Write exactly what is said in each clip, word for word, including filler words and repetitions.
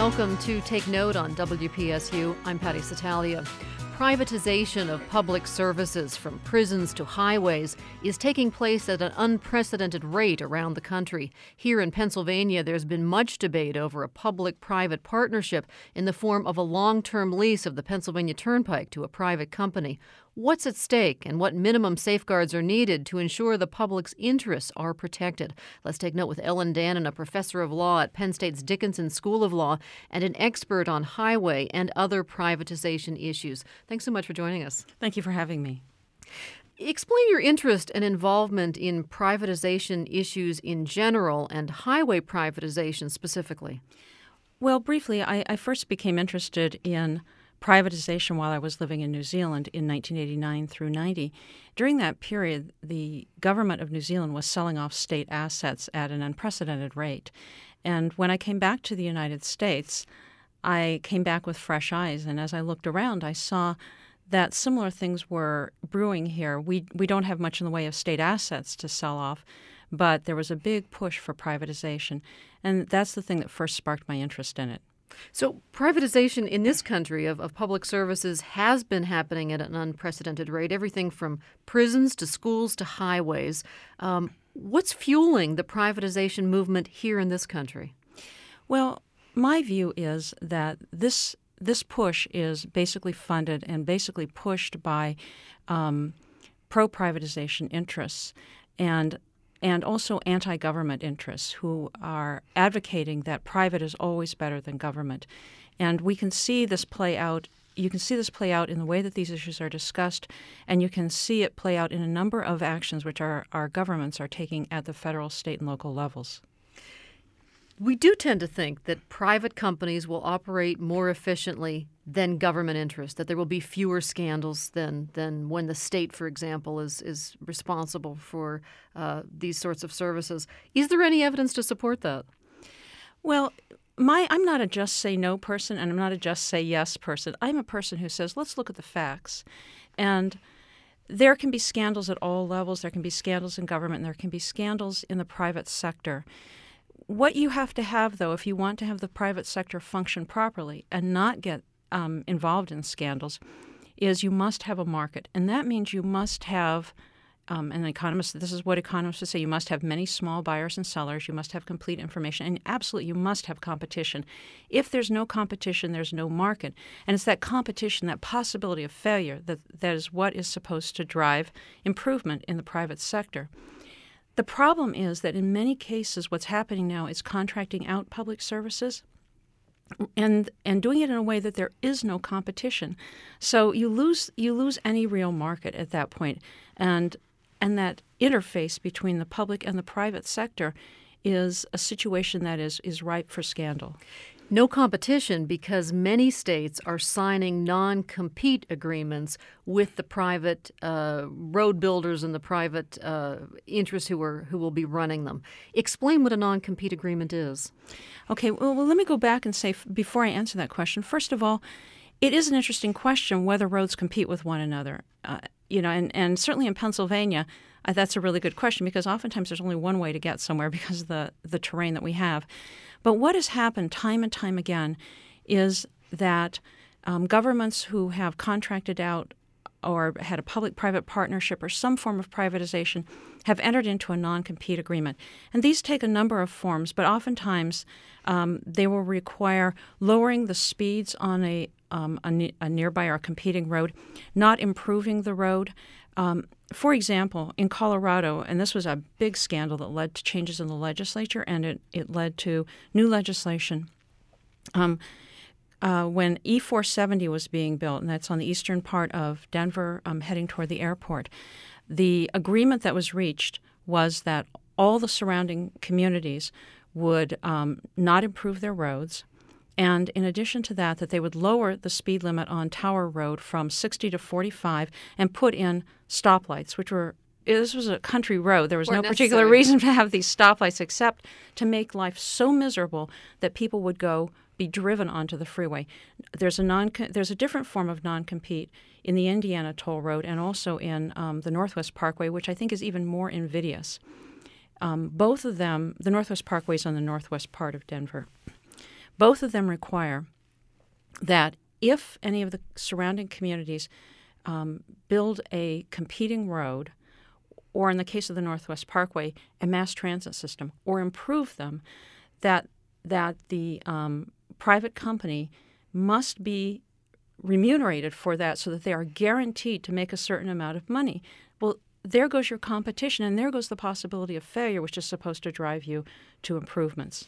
Welcome to Take Note on W P S U. I'm Patty Satalia. Privatization of public services, from prisons to highways, is taking place at an unprecedented rate around the country. Here in Pennsylvania, there's been much debate over a public-private partnership in the form of a long-term lease of the Pennsylvania Turnpike to a private company. What's at stake and what minimum safeguards are needed to ensure the public's interests are protected? Let's take note with Ellen Dannon, a professor of law at Penn State's Dickinson School of Law and an expert on highway and other privatization issues. Thanks so much for joining us. Thank you for having me. Explain your interest and involvement in privatization issues in general and highway privatization specifically. Well, briefly, I, I first became interested in privatization while I was living in New Zealand in nineteen eighty-nine through ninety. During that period, the government of New Zealand was selling off state assets at an unprecedented rate. And when I came back to the United States, I came back with fresh eyes. And as I looked around, I saw that similar things were brewing here. We we don't have much in the way of state assets to sell off, but there was a big push for privatization. And that's the thing that first sparked my interest in it. So privatization in this country of, of public services has been happening at an unprecedented rate, everything from prisons to schools to highways. Um, what's fueling the privatization movement here in this country? Well, my view is that this this push is basically funded and basically pushed by um, pro-privatization interests and and also anti-government interests who are advocating that private is always better than government. And we can see this play out. You can see this play out in the way that these issues are discussed, and you can see it play out in a number of actions which our, our governments are taking at the federal, state, and local levels. We do tend to think that private companies will operate more efficiently than government interests, that there will be fewer scandals than than when the state, for example, is is responsible for uh, these sorts of services. Is there any evidence to support that? Well, my I'm not a just say no person, and I'm not a just say yes person. I'm a person who says, let's look at the facts. And there can be scandals at all levels. There can be scandals in government, and there can be scandals in the private sector. What you have to have, though, if you want to have the private sector function properly and not get um, involved in scandals, is you must have a market. And that means you must have, um, and economists, this is what economists would say, you must have many small buyers and sellers, you must have complete information, and absolutely you must have competition. If there's no competition, there's no market. And it's that competition, that possibility of failure, that that is what is supposed to drive improvement in the private sector. The problem is that in many cases what's happening now is contracting out public services and and doing it in a way that there is no competition. So you lose you lose any real market at that point. And and that interface between the public and the private sector is a situation that is, is ripe for scandal. No competition because many states are signing non-compete agreements with the private uh, road builders and the private uh, interests who are who will be running them. Explain what a non-compete agreement is. Okay, well, well let me go back and say, f- before I answer that question, first of all, it is an interesting question whether roads compete with one another. Uh, you know, and, and certainly in Pennsylvania, uh, that's a really good question because oftentimes there's only one way to get somewhere because of the, the terrain that we have. But what has happened time and time again is that um, governments who have contracted out or had a public-private partnership or some form of privatization have entered into a non-compete agreement. And these take a number of forms, but oftentimes um, they will require lowering the speeds on a, um, a, ne- a nearby or competing road, not improving the road. Um, for example, in Colorado, and this was a big scandal that led to changes in the legislature, and it, it led to new legislation. Um, uh, when E four seventy was being built, and that's on the eastern part of Denver, um, heading toward the airport, the agreement that was reached was that all the surrounding communities would um, not improve their roads, and in addition to that, that they would lower the speed limit on Tower Road from sixty to forty-five and put in stoplights, which were, this was a country road. There was no particular reason to have these stoplights except to make life so miserable that people would go be driven onto the freeway. There's a non there's a different form of non-compete in the Indiana Toll Road and also in um, the Northwest Parkway, which I think is even more invidious. Um, both of them, the Northwest Parkway is on the northwest part of Denver. Both of them require that if any of the surrounding communities um, build a competing road, or in the case of the Northwest Parkway, a mass transit system, or improve them, that that the um, private company must be remunerated for that so that they are guaranteed to make a certain amount of money. Well, there goes your competition, and there goes the possibility of failure, which is supposed to drive you to improvements.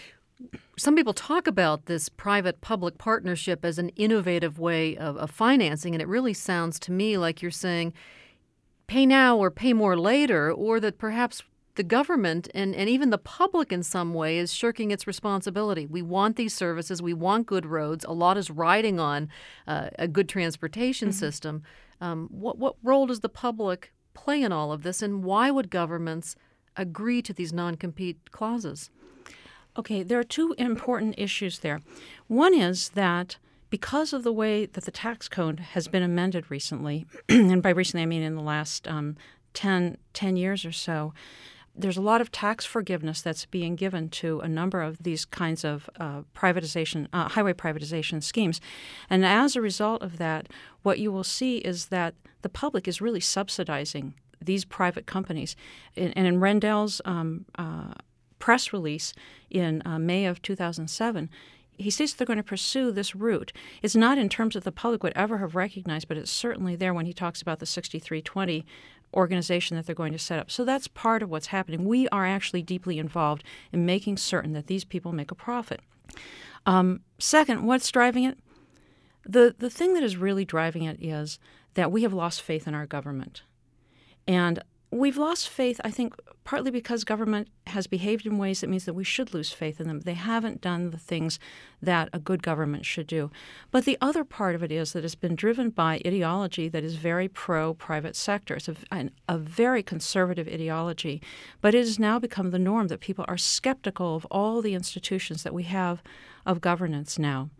Some people talk about this private-public partnership as an innovative way of, of financing, and it really sounds to me like you're saying pay now or pay more later, or that perhaps the government and, and even the public in some way is shirking its responsibility. We want these services. We want good roads. A lot is riding on uh, a good transportation mm-hmm. system. Um, what, what role does the public play in all of this, and why would governments agree to these non-compete clauses? Okay, there are two important issues there. One is that because of the way that the tax code has been amended recently, and by recently I mean in the last um, ten, ten years or so, there's a lot of tax forgiveness that's being given to a number of these kinds of uh, privatization, uh, highway privatization schemes. And as a result of that, what you will see is that the public is really subsidizing these private companies. And, and in Rendell's um, uh, press release in uh, May of two thousand seven, he states they're going to pursue this route. It's not in terms that the public would ever have recognized, but it's certainly there when he talks about the sixty-three twenty organization that they're going to set up. So that's part of what's happening. We are actually deeply involved in making certain that these people make a profit. Um, second, what's driving it? The, the thing that is really driving it is that we have lost faith in our government. And we've lost faith, I think, partly because government has behaved in ways that means that we should lose faith in them. They haven't done the things that a good government should do. But the other part of it is that it's been driven by ideology that is very pro-private sector. It's a, a very conservative ideology. But it has now become the norm that people are skeptical of all the institutions that we have of governance now.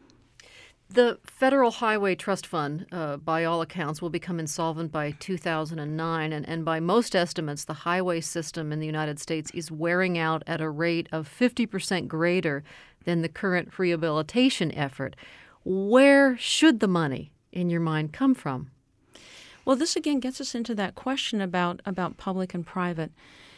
The Federal Highway Trust Fund, uh, by all accounts, will become insolvent by two thousand nine, and, and by most estimates, the highway system in the United States is wearing out at a rate of fifty percent greater than the current rehabilitation effort. Where should the money, in your mind, come from? Well, this again gets us into that question about, about public and private.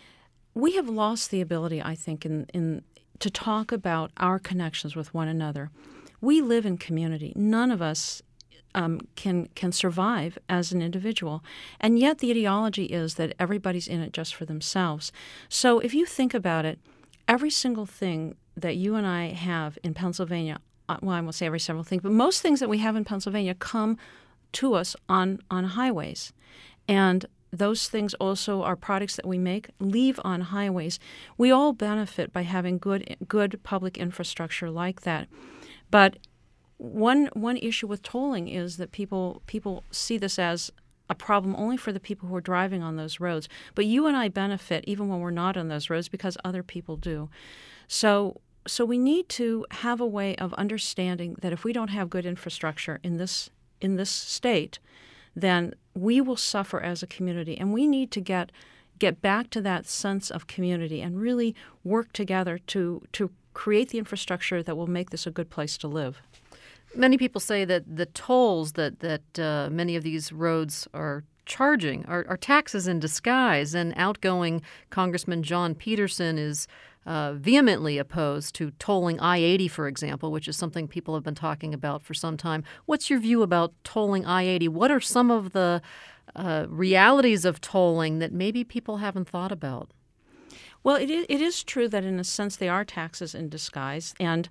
We have lost the ability, I think, in, in to talk about our connections with one another. We live in community. None of us um, can can survive as an individual. And yet the ideology is that everybody's in it just for themselves. So if you think about it, every single thing that you and I have in Pennsylvania, uh, well, I won't say every single thing, but most things that we have in Pennsylvania come to us on, on highways. And those things also are products that we make, leave on highways. We all benefit by having good good public infrastructure like that. But one one issue with tolling is that people people see this as a problem only for the people who are driving on those roads. But you and I benefit even when we're not on those roads because other people do. So so we need to have a way of understanding that if we don't have good infrastructure in this in this state, then we will suffer as a community. And we need to get get back to that sense of community and really work together to to create the infrastructure that will make this a good place to live. Many people say that the tolls that, that uh, many of these roads are charging are, are taxes in disguise, and outgoing Congressman John Peterson is uh, vehemently opposed to tolling I eighty, for example, which is something people have been talking about for some time. What's your view about tolling I eighty? What are some of the uh, realities of tolling that maybe people haven't thought about? Well, it is, it is true that in a sense they are taxes in disguise, and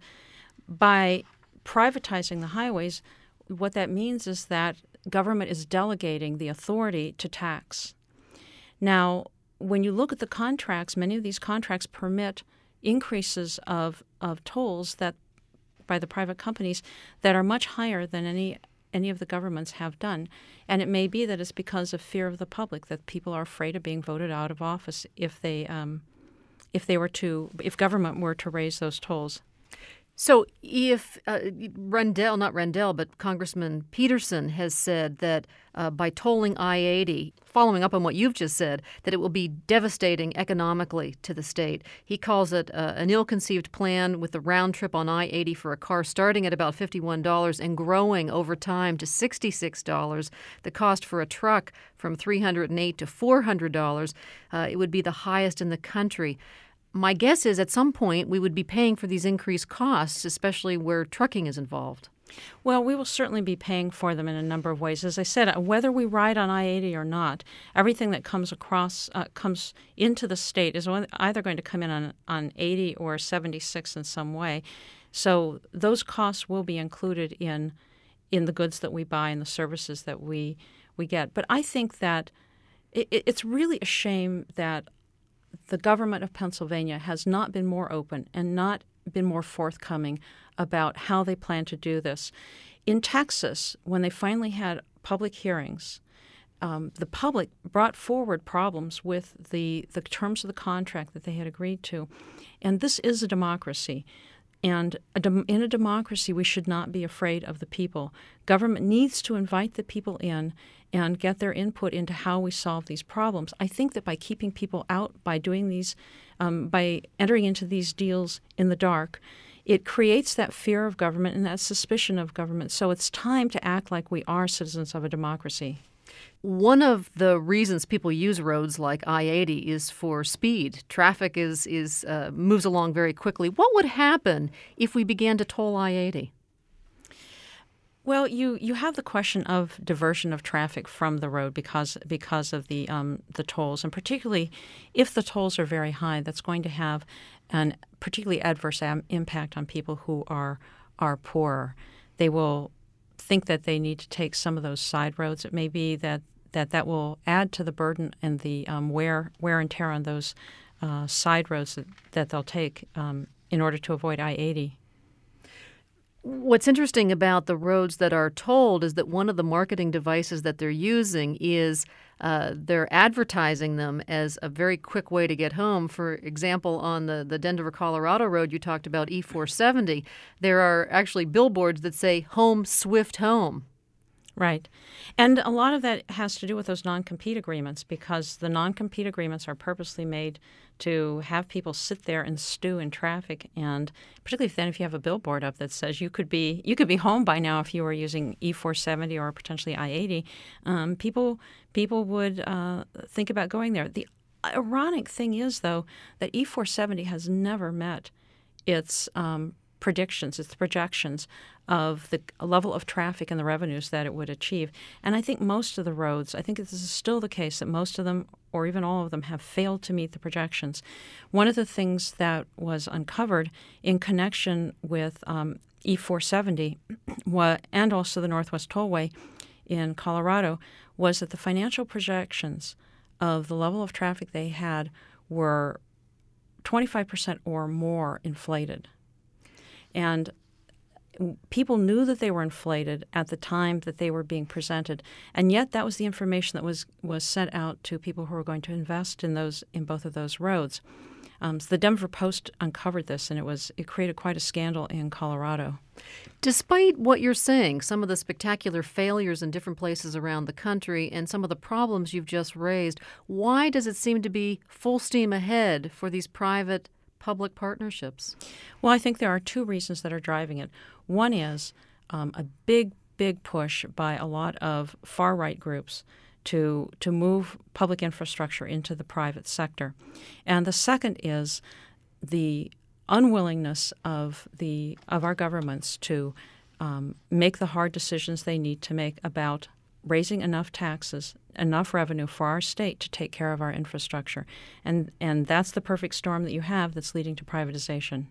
by privatizing the highways, what that means is that government is delegating the authority to tax. Now, when you look at the contracts, many of these contracts permit increases of, of tolls that by the private companies that are much higher than any any of the governments have done. And it may be that it's because of fear of the public, that people are afraid of being voted out of office if they um, if they were to if government were to raise those tolls. So if uh, Rendell, not Rendell, but Congressman Peterson has said that uh, by tolling I eighty, following up on what you've just said, that it will be devastating economically to the state. He calls it uh, an ill-conceived plan with the round trip on I eighty for a car starting at about fifty-one dollars and growing over time to sixty-six dollars. The cost for a truck from three hundred eight dollars to four hundred dollars. Uh, it would be the highest in the country. My guess is at some point we would be paying for these increased costs, especially where trucking is involved. Well, we will certainly be paying for them in a number of ways. As I said, whether we ride on I eighty or not, everything that comes across, uh, comes into the state is either going to come in on, on eighty or seventy-six in some way. So those costs will be included in in the goods that we buy and the services that we, we get. But I think that it, it's really a shame that the government of Pennsylvania has not been more open and not been more forthcoming about how they plan to do this. In Texas, when they finally had public hearings, um, the public brought forward problems with the, the terms of the contract that they had agreed to. And this is a democracy. And a dem- in a democracy, we should not be afraid of the people. Government needs to invite the people in and get their input into how we solve these problems. I think that by keeping people out, by doing these, um, by entering into these deals in the dark, it creates that fear of government and that suspicion of government. So it's time to act like we are citizens of a democracy. One of the reasons people use roads like I eighty is for speed. Traffic is is uh, moves along very quickly. What would happen if we began to toll I eighty? Well, you, you have the question of diversion of traffic from the road because because of the um, the tolls, and particularly if the tolls are very high, that's going to have an particularly adverse am- impact on people who are are poorer. They will think that they need to take some of those side roads. It may be that that, that will add to the burden and the um, wear wear and tear on those uh, side roads that, that they'll take um, in order to avoid I eighty. What's interesting about the roads that are tolled is that one of the marketing devices that they're using is uh, they're advertising them as a very quick way to get home. For example, on the, the Denver, Colorado road you talked about, E four seventy, there are actually billboards that say, "Home, swift home." Right. And a lot of that has to do with those non-compete agreements, because the non-compete agreements are purposely made to have people sit there and stew in traffic. And particularly then if you have a billboard up that says you could be you could be home by now if you were using E four seventy or potentially I eighty, um, people people would uh, think about going there. The ironic thing is, though, that E four seventy has never met its um, predictions, its projections of the level of traffic and the revenues that it would achieve. And I think most of the roads, I think this is still the case, that most of them, or even all of them, have failed to meet the projections. One of the things that was uncovered in connection with um, E four seventy and also the Northwest Tollway in Colorado was that the financial projections of the level of traffic they had were twenty-five percent or more inflated. And people knew that they were inflated at the time that they were being presented, and yet that was the information that was, was sent out to people who were going to invest in those in both of those roads. Um, so the Denver Post uncovered this, and it was it created quite a scandal in Colorado. Despite what you're saying, some of the spectacular failures in different places around the country and some of the problems you've just raised, why does it seem to be full steam ahead for these private public partnerships? Well, I think there are two reasons that are driving it. One is um, a big, big push by a lot of far-right groups to to move public infrastructure into the private sector. And the second is the unwillingness of the of our governments to um, make the hard decisions they need to make about raising enough taxes, enough revenue for our state to take care of our infrastructure. And and that's the perfect storm that you have that's leading to privatization.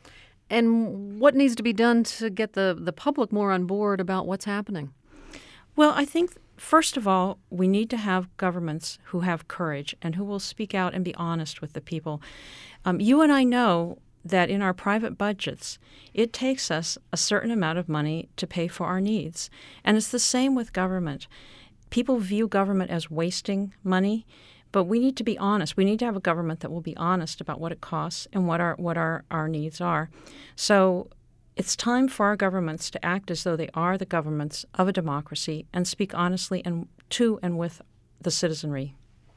And what needs to be done to get the, the public more on board about what's happening? Well, I think, first of all, we need to have governments who have courage and who will speak out and be honest with the people. Um, you and I know that in our private budgets, it takes us a certain amount of money to pay for our needs. And it's the same with government. People view government as wasting money, but we need to be honest. We need to have a government that will be honest about what it costs and what our what our, our needs are. So It's time for our governments to act as though they are the governments of a democracy and speak honestly and to and with the citizenry.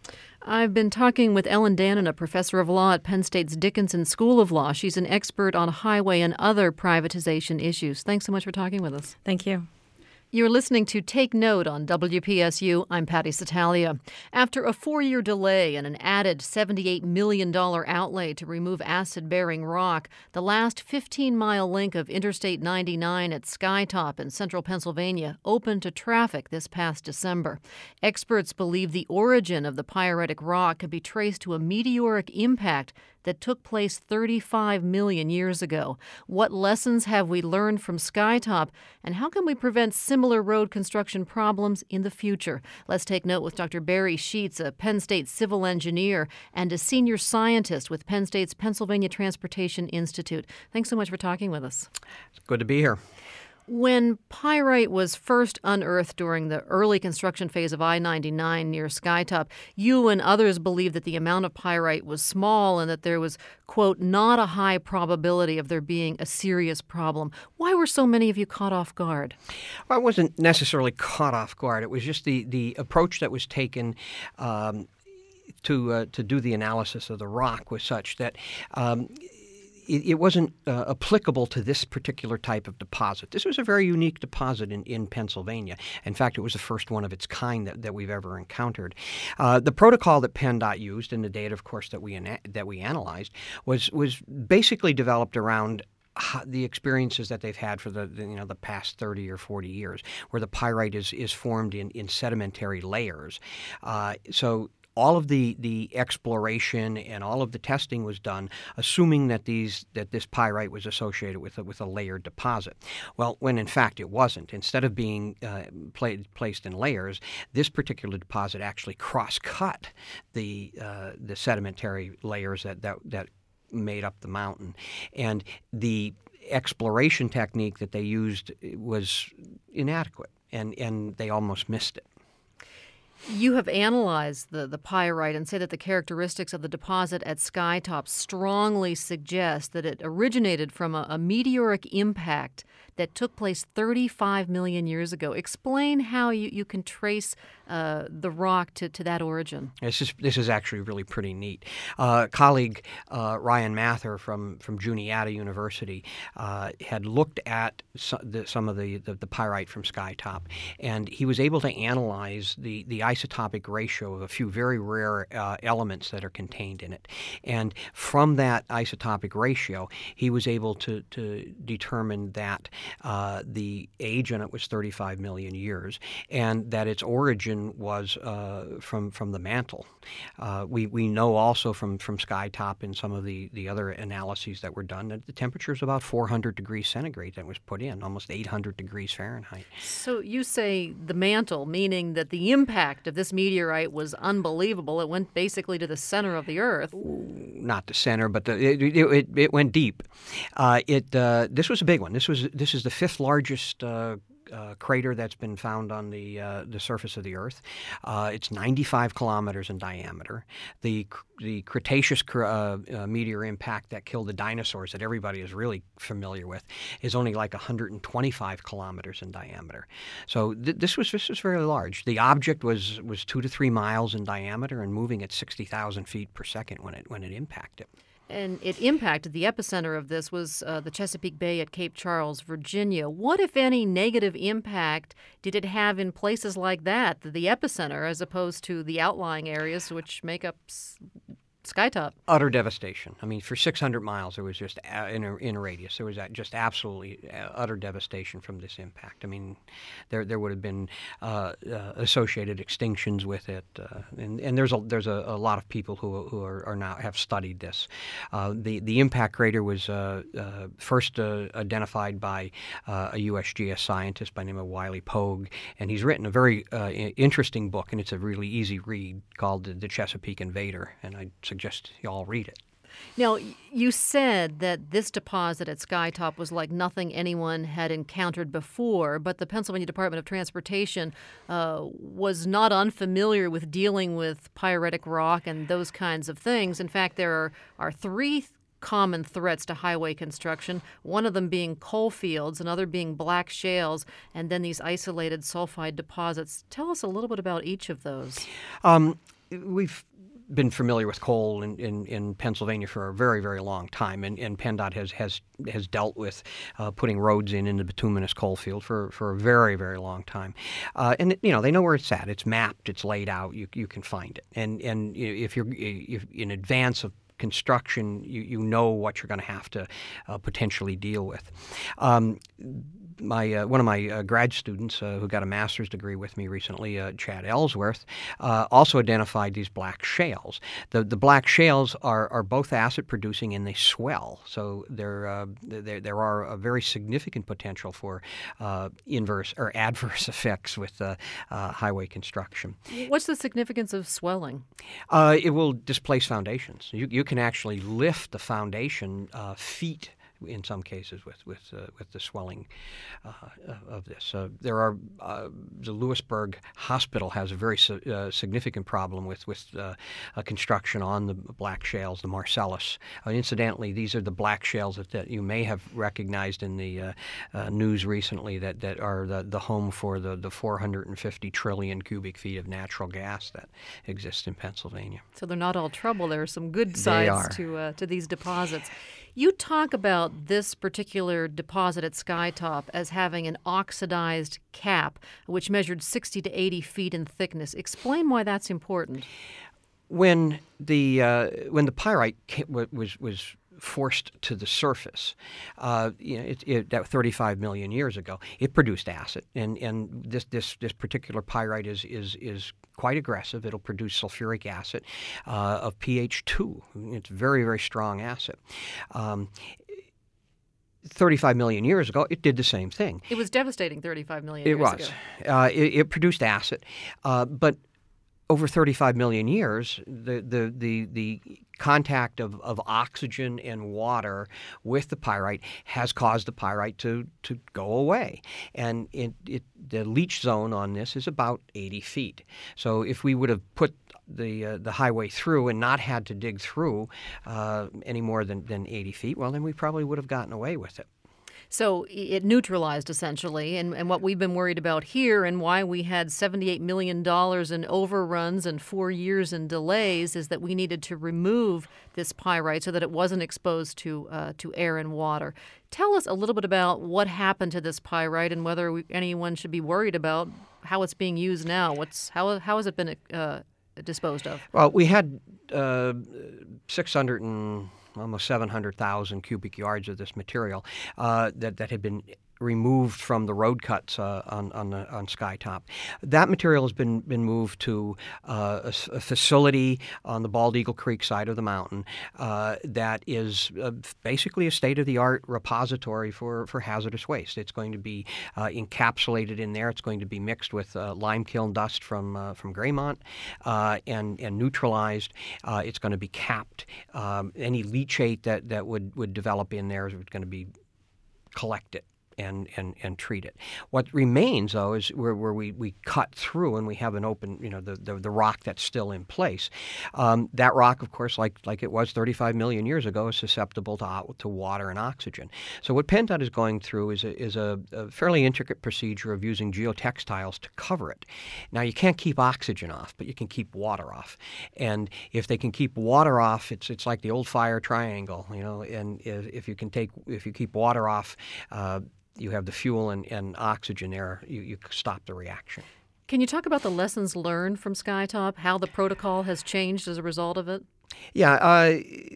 I've been talking with Ellen Dannon, a professor of law at Penn State's Dickinson School of Law. She's an expert on highway and other privatization issues. Thanks so much for talking with us. Thank you. You're listening to Take Note on W P S U. I'm Patty Satalia. After a four-year delay and an added seventy-eight million dollars outlay to remove acid-bearing rock, the last fifteen-mile link of Interstate ninety-nine at Skytop in central Pennsylvania opened to traffic this past December. Experts believe the origin of the pyritic rock could be traced to a meteoric impact that took place thirty-five million years ago. What lessons have we learned from Skytop, and how can we prevent similar road construction problems in the future? Let's take note with Doctor Barry Sheets, a Penn State civil engineer and a senior scientist with Penn State's Pennsylvania Transportation Institute. Thanks so much for talking with us. It's good to be here. When pyrite was first unearthed during the early construction phase of I ninety-nine near Skytop, you and others believed that the amount of pyrite was small and that there was, quote, not a high probability of there being a serious problem. Why were so many of you caught off guard? Well, I wasn't necessarily caught off guard. It was just the, the approach that was taken um, to uh, to do the analysis of the rock was such that um, It, it wasn't uh, applicable to this particular type of deposit. This was a very unique deposit in, in Pennsylvania. In fact, it was the first one of its kind that, that we've ever encountered. Uh, the protocol that PennDOT used and the data, of course, that we ana- that we analyzed was was basically developed around the experiences that they've had for the, the you know the past thirty or forty years, where the pyrite is is formed in in sedimentary layers. Uh, so. All of the, the exploration and all of the testing was done, assuming that these that this pyrite was associated with a, with a layered deposit. Well, when in fact it wasn't. Instead of being uh, pla- placed in layers, this particular deposit actually cross-cut the uh, the sedimentary layers that, that that made up the mountain, and the exploration technique that they used was inadequate, and and they almost missed it. You have analyzed the, the pyrite and say that the characteristics of the deposit at Skytop strongly suggest that it originated from a, a meteoric impact that took place thirty-five million years ago. Explain how you, you can trace uh, the rock to, to that origin. This is this is actually really pretty neat. Uh, colleague uh, Ryan Mather from, from Juniata University uh, had looked at so, the, some of the, the, the pyrite from Skytop, and he was able to analyze the, the isotopic ratio of a few very rare uh, elements that are contained in it. And from that isotopic ratio, he was able to, to determine that uh, the age in it was thirty-five million years, and that its origin was uh, from from the mantle. Uh, we we know also from from Skytop and some of the, the other analyses that were done that the temperature is about four hundred degrees centigrade that was put in, almost eight hundred degrees Fahrenheit. So you say the mantle, meaning that the impact of this meteorite was unbelievable. It went basically to the center of the Earth. Not the center, but the, it, it, it went deep. Uh, it uh, this was a big one. This was this is the fifth largest uh, uh, crater that's been found on the uh, the surface of the Earth. Uh, it's ninety-five kilometers in diameter. The the Cretaceous uh, uh, meteor impact that killed the dinosaurs that everybody is really familiar with is only like one hundred twenty-five kilometers in diameter. So th- this was this was very large. The object was was two to three miles in diameter and moving at sixty thousand feet per second when it when it impacted. And it impacted, the epicenter of this was uh, the Chesapeake Bay at Cape Charles, Virginia. What, if any, negative impact did it have in places like that, the epicenter, as opposed to the outlying areas which make up s- Skytop? Utter devastation. I mean, for six hundred miles, there was just, uh, in, a, in a radius, there was just absolutely uh, utter devastation from this impact. I mean, there there would have been uh, uh, associated extinctions with it, uh, and and there's a there's a, a lot of people who who are, are now have studied this. Uh, the the impact crater was uh, uh, first uh, identified by uh, a U S G S scientist by the name of Wiley Pogue, and he's written a very uh, interesting book, and it's a really easy read called The, the Chesapeake Invader, and I suggest you all read it. Now, you said that this deposit at Skytop was like nothing anyone had encountered before, but the Pennsylvania Department of Transportation uh, was not unfamiliar with dealing with pyritic rock and those kinds of things. In fact, there are, are three common threats to highway construction, one of them being coal fields, another being black shales, and then these isolated sulfide deposits. Tell us a little bit about each of those. Um, we've been familiar with coal in, in, in Pennsylvania for a very, very long time, and, and PennDOT has has has dealt with uh, putting roads in in the bituminous coal field for, for a very, very long time. Uh, and you know they know where it's at. It's mapped. It's laid out. You you can find it. And and if you're if in advance of construction, you, you know what you're going to have to uh, potentially deal with. Um, my uh, one of my uh, grad students uh, who got a master's degree with me recently, uh, Chad Ellsworth, uh, also identified these black shales. The the black shales are, are both acid producing and they swell, so there uh, there there are a very significant potential for uh, inverse or adverse effects with uh, uh, highway construction. What's the significance of swelling? Uh, it will displace foundations. You you can actually lift the foundation uh, feet in some cases with with uh, with the swelling uh, of this. Uh, there are uh, the Lewisburg Hospital has a very su- uh, significant problem with with uh, uh, construction on the black shales, the Marcellus. Uh, incidentally, these are the black shales that, that you may have recognized in the uh, uh, news recently that, that are the, the home for the, the four hundred fifty trillion cubic feet of natural gas that exists in Pennsylvania. So they're not all trouble. There are some good sides to uh, to these deposits. You talk about this particular deposit at Skytop as having an oxidized cap, which measured sixty to eighty feet in thickness. Explain why that's important. When the uh, when the pyrite ca- was was forced to the surface, uh, you know, it, it, that thirty-five million years ago, it produced acid, and and this this this particular pyrite is is is quite aggressive. It'll produce sulfuric acid uh, of pH two. It's very very strong acid. Um, thirty-five million years ago, it did the same thing. It was devastating thirty-five million it years was. ago. Uh, it, it produced acid, uh, but over thirty-five million years, the the the, the contact of, of oxygen and water with the pyrite has caused the pyrite to, to go away. And it, it, the leach zone on this is about eighty feet. So if we would have put the uh, the highway through and not had to dig through uh, any more than, than eighty feet, well, then we probably would have gotten away with it. So it neutralized essentially, and, and what we've been worried about here and why we had seventy-eight million dollars in overruns and four years in delays is that we needed to remove this pyrite so that it wasn't exposed to uh, to air and water. Tell us a little bit about what happened to this pyrite and whether we, anyone should be worried about how it's being used now. What's how how has it been uh, disposed of? Well, we had uh, six hundred and almost seven hundred thousand cubic yards of this material uh, that, that had been removed from the road cuts uh, on on, the, on Skytop. That material has been been moved to uh, a, a facility on the Bald Eagle Creek side of the mountain uh, that is uh, basically a state-of-the-art repository for, for hazardous waste. It's going to be uh, encapsulated in there. It's going to be mixed with uh, lime kiln dust from uh, from Graymont uh, and and neutralized. Uh, it's going to be capped. Um, any leachate that that would would develop in there is going to be collected and, and, and treat it. What remains, though, is where, where we, we cut through and we have an open, you know, the, the, the rock that's still in place. Um, that rock, of course, like like it was thirty-five million years ago, is susceptible to, to water and oxygen. So what PennDOT is going through is a, is a, a fairly intricate procedure of using geotextiles to cover it. Now, you can't keep oxygen off, but you can keep water off. And if they can keep water off, it's it's like the old fire triangle, you know, and if, if you can take, if you keep water off, uh, you have the fuel and, and oxygen there, you, you stop the reaction. Can you talk about the lessons learned from Skytop, how the protocol has changed as a result of it? Yeah, uh,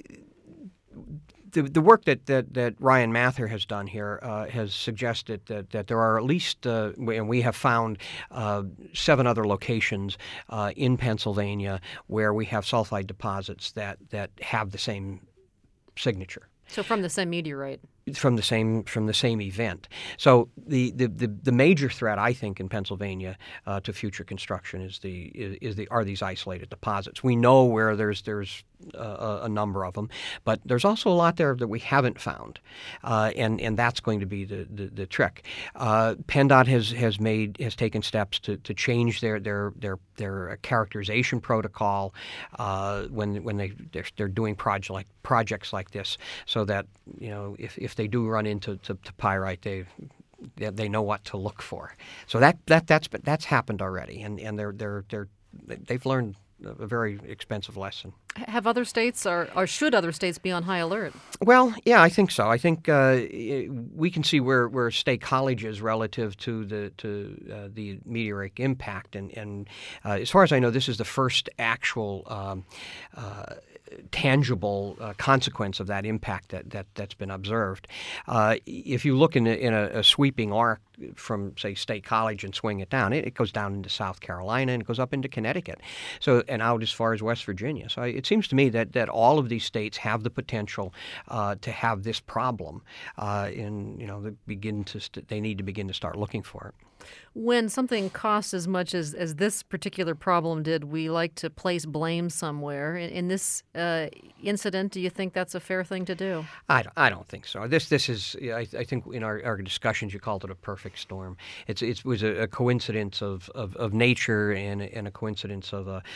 the the work that, that, that Ryan Mather has done here uh, has suggested that, that there are at least, uh, and we have found uh, seven other locations uh, in Pennsylvania where we have sulfide deposits that, that have the same signature. So from the same meteorite? from the same from the same event. So the, the, the, the major threat, I think, in Pennsylvania uh, to future construction is the is, is the are these isolated deposits. We know where there's there's uh, a number of them, but there's also a lot there that we haven't found, uh, and and that's going to be the the, the trick. Uh, PennDOT has has made has taken steps to, to change their their their their characterization protocol uh, when when they they're, they're doing project like projects like this, so that you know if, if they do run into to, to pyrite, they they know what to look for. So that that that's that's happened already, and, and they're they're they're they've learned a very expensive lesson. Have other states, or, or should other states be on high alert? Well, yeah, I think so. I think uh, we can see where, where State College is relative to the to uh, the meteoric impact, and and uh, as far as I know, this is the first actual um, uh, tangible uh, consequence of that impact that, that that's been observed. Uh, if you look in a, in a, a sweeping arc from, say, State College and swing it down, it, it goes down into South Carolina and it goes up into Connecticut, so and out as far as West Virginia. So it seems to me that, that all of these states have the potential uh, to have this problem, uh, and you know they begin to st- they need to begin to start looking for it. When something costs as much as, as this particular problem did, we like to place blame somewhere. In, in this uh, incident, do you think that's a fair thing to do? I don't, I don't think so. This this is I, I think in our, our discussions you called it a perfect storm. It's it was a, a coincidence of, of, of nature and and a coincidence of a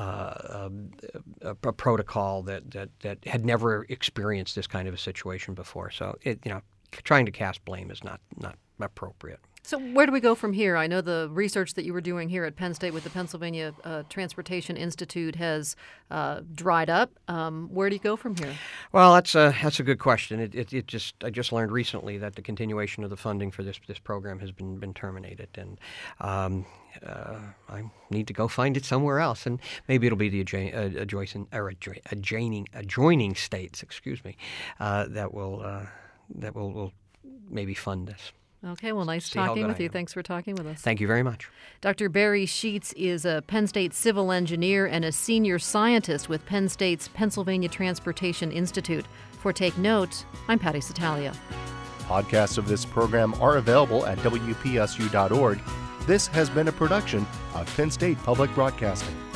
uh, a, a protocol that, that, that had never experienced this kind of a situation before. So it you know trying to cast blame is not not appropriate. So where do we go from here? I know the research that you were doing here at Penn State with the Pennsylvania uh, Transportation Institute has uh, dried up. Um, where do you go from here? Well, that's a that's a good question. It, it it just I just learned recently that the continuation of the funding for this this program has been been terminated, and um, uh, I need to go find it somewhere else, and maybe it'll be the adjoining uh, adjoining or adjoining adjoining states, excuse me, uh, that will uh, that will will maybe fund this. Okay, well, nice See talking with you. Thanks for talking with us. Thank you very much. Doctor Barry Sheets is a Penn State civil engineer and a senior scientist with Penn State's Pennsylvania Transportation Institute. For Take Note, I'm Patty Satalia. Podcasts of this program are available at W P S U dot org. This has been a production of Penn State Public Broadcasting.